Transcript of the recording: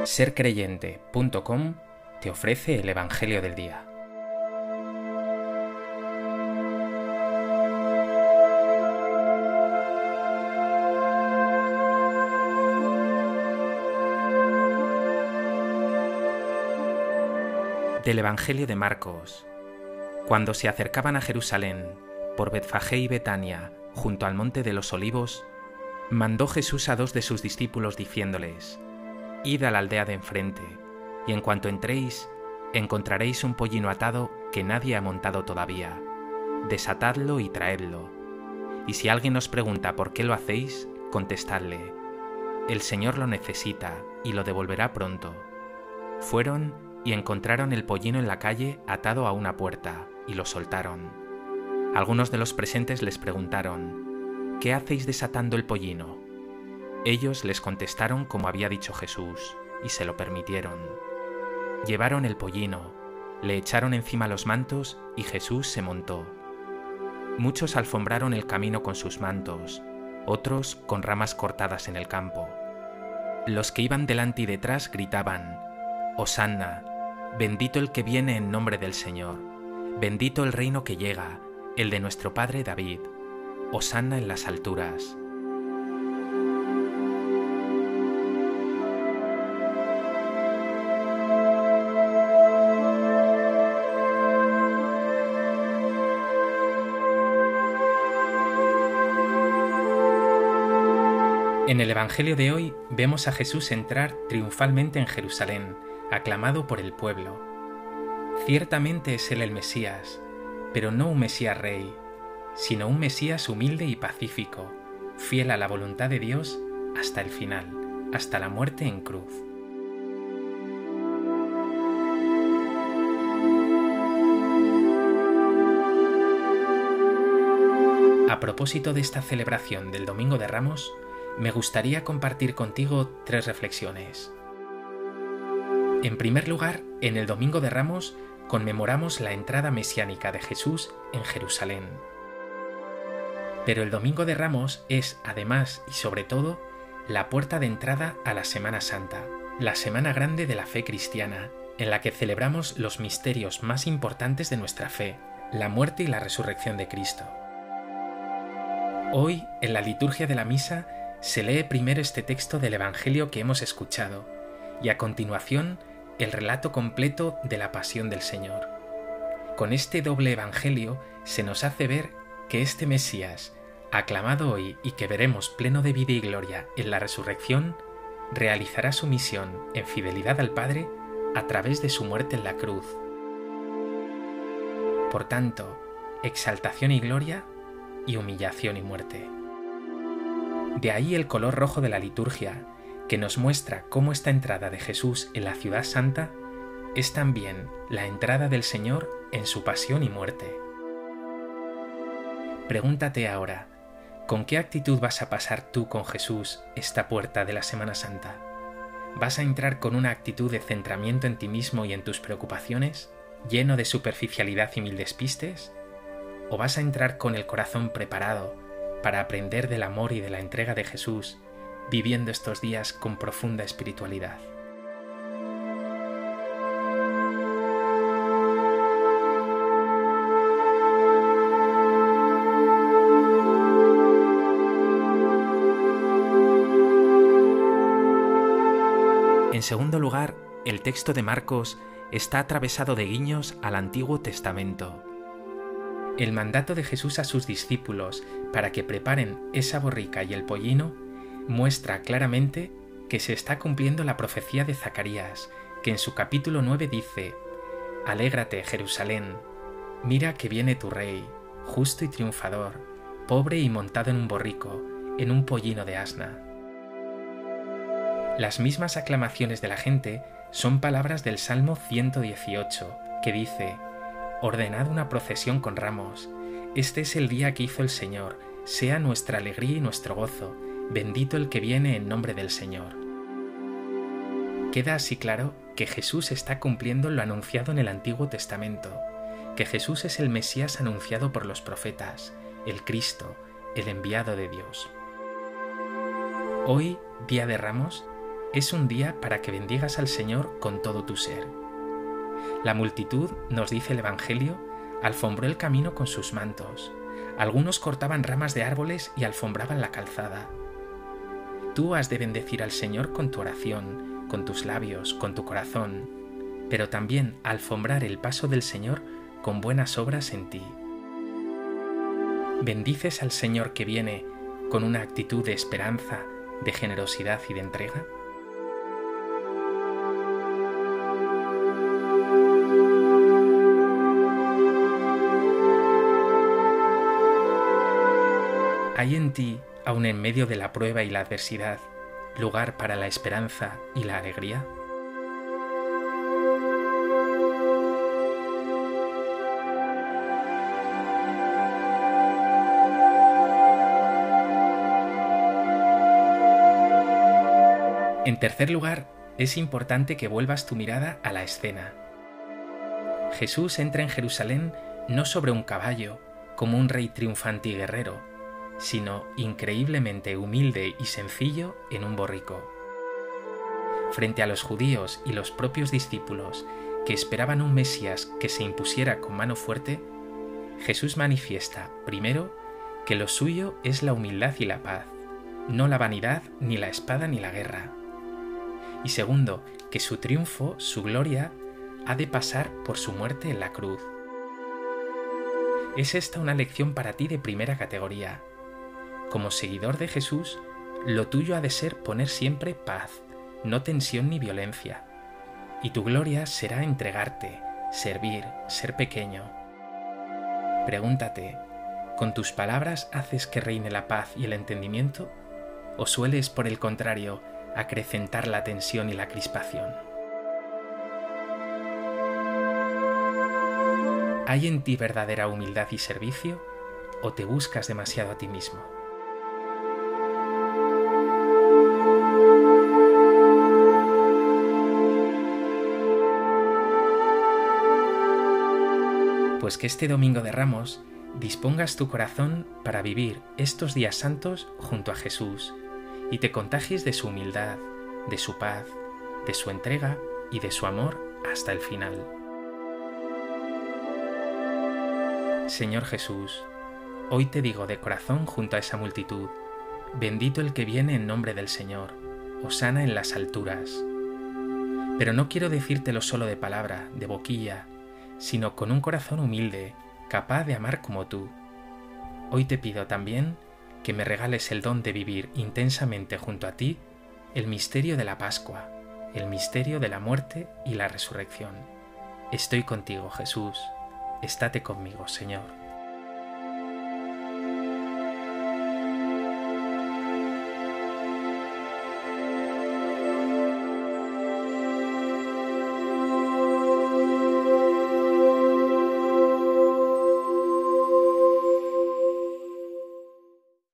Sercreyente.com te ofrece el Evangelio del Día. Del Evangelio de Marcos. Cuando se acercaban a Jerusalén, por Betfagé y Betania, junto al monte de los Olivos, mandó Jesús a 2 de sus discípulos diciéndoles: Id a la aldea de enfrente, y en cuanto entréis, encontraréis un pollino atado que nadie ha montado todavía. Desatadlo y traedlo. Y si alguien os pregunta por qué lo hacéis, contestadle: el Señor lo necesita y lo devolverá pronto. Fueron y encontraron el pollino en la calle atado a una puerta, y lo soltaron. Algunos de los presentes les preguntaron: ¿qué hacéis desatando el pollino? Ellos les contestaron como había dicho Jesús, y se lo permitieron. Llevaron el pollino, le echaron encima los mantos, y Jesús se montó. Muchos alfombraron el camino con sus mantos, otros con ramas cortadas en el campo. Los que iban delante y detrás gritaban: Hosanna, bendito el que viene en nombre del Señor, bendito el reino que llega, el de nuestro padre David, Hosanna en las alturas. En el Evangelio de hoy vemos a Jesús entrar triunfalmente en Jerusalén, aclamado por el pueblo. Ciertamente es él el Mesías, pero no un Mesías rey, sino un Mesías humilde y pacífico, fiel a la voluntad de Dios hasta el final, hasta la muerte en cruz. A propósito de esta celebración del Domingo de Ramos, me gustaría compartir contigo 3 reflexiones. En primer lugar, en el Domingo de Ramos conmemoramos la entrada mesiánica de Jesús en Jerusalén. Pero el Domingo de Ramos es, además y sobre todo, la puerta de entrada a la Semana Santa, la semana grande de la fe cristiana, en la que celebramos los misterios más importantes de nuestra fe, la muerte y la resurrección de Cristo. Hoy, en la liturgia de la misa, se lee primero este texto del Evangelio que hemos escuchado y a continuación el relato completo de la pasión del Señor. Con este doble Evangelio se nos hace ver que este Mesías, aclamado hoy y que veremos pleno de vida y gloria en la resurrección, realizará su misión en fidelidad al Padre a través de su muerte en la cruz. Por tanto, exaltación y gloria y humillación y muerte. De ahí el color rojo de la liturgia, que nos muestra cómo esta entrada de Jesús en la ciudad santa es también la entrada del Señor en su pasión y muerte. Pregúntate ahora, ¿con qué actitud vas a pasar tú con Jesús esta puerta de la Semana Santa? ¿Vas a entrar con una actitud de centramiento en ti mismo y en tus preocupaciones, lleno de superficialidad y mil despistes? ¿O vas a entrar con el corazón preparado para aprender del amor y de la entrega de Jesús, viviendo estos días con profunda espiritualidad? En segundo lugar, el texto de Marcos está atravesado de guiños al Antiguo Testamento. El mandato de Jesús a sus discípulos para que preparen esa borrica y el pollino muestra claramente que se está cumpliendo la profecía de Zacarías, que en su capítulo 9 dice: Alégrate, Jerusalén, mira que viene tu rey, justo y triunfador, pobre y montado en un borrico, en un pollino de asna. Las mismas aclamaciones de la gente son palabras del Salmo 118, que dice: Ordenad una procesión con ramos. Este es el día que hizo el Señor. Sea nuestra alegría y nuestro gozo. Bendito el que viene en nombre del Señor. Queda así claro que Jesús está cumpliendo lo anunciado en el Antiguo Testamento, que Jesús es el Mesías anunciado por los profetas, el Cristo, el enviado de Dios. Hoy, Día de Ramos, Es un día para que bendigas al Señor con todo tu ser. La multitud, nos dice el Evangelio, alfombró el camino con sus mantos. Algunos cortaban ramas de árboles y alfombraban la calzada. Tú has de bendecir al Señor con tu oración, con tus labios, con tu corazón, pero también alfombrar el paso del Señor con buenas obras en ti. ¿Bendices al Señor que viene con una actitud de esperanza, de generosidad y de entrega? ¿Hay en ti, aun en medio de la prueba y la adversidad, lugar para la esperanza y la alegría? En tercer lugar, es importante que vuelvas tu mirada a la escena. Jesús entra en Jerusalén no sobre un caballo, como un rey triunfante y guerrero, sino increíblemente humilde y sencillo en un borrico. Frente a los judíos y los propios discípulos que esperaban un Mesías que se impusiera con mano fuerte, Jesús manifiesta, primero, que lo suyo es la humildad y la paz, no la vanidad, ni la espada, ni la guerra. Y segundo, que su triunfo, su gloria, ha de pasar por su muerte en la cruz. Es esta una lección para ti de primera categoría. Como seguidor de Jesús, lo tuyo ha de ser poner siempre paz, no tensión ni violencia. Y tu gloria será entregarte, servir, ser pequeño. Pregúntate, ¿con tus palabras haces que reine la paz y el entendimiento? ¿O sueles, por el contrario, acrecentar la tensión y la crispación? ¿Hay en ti verdadera humildad y servicio? ¿O te buscas demasiado a ti mismo? Pues que este Domingo de Ramos dispongas tu corazón para vivir estos días santos junto a Jesús y te contagies de su humildad, de su paz, de su entrega y de su amor hasta el final. Señor Jesús, hoy te digo de corazón junto a esa multitud, bendito el que viene en nombre del Señor, hosana en las alturas. Pero no quiero decírtelo solo de palabra, de boquilla, sino con un corazón humilde, capaz de amar como tú. Hoy te pido también que me regales el don de vivir intensamente junto a ti el misterio de la Pascua, el misterio de la muerte y la resurrección. Estoy contigo, Jesús. Estate conmigo, Señor.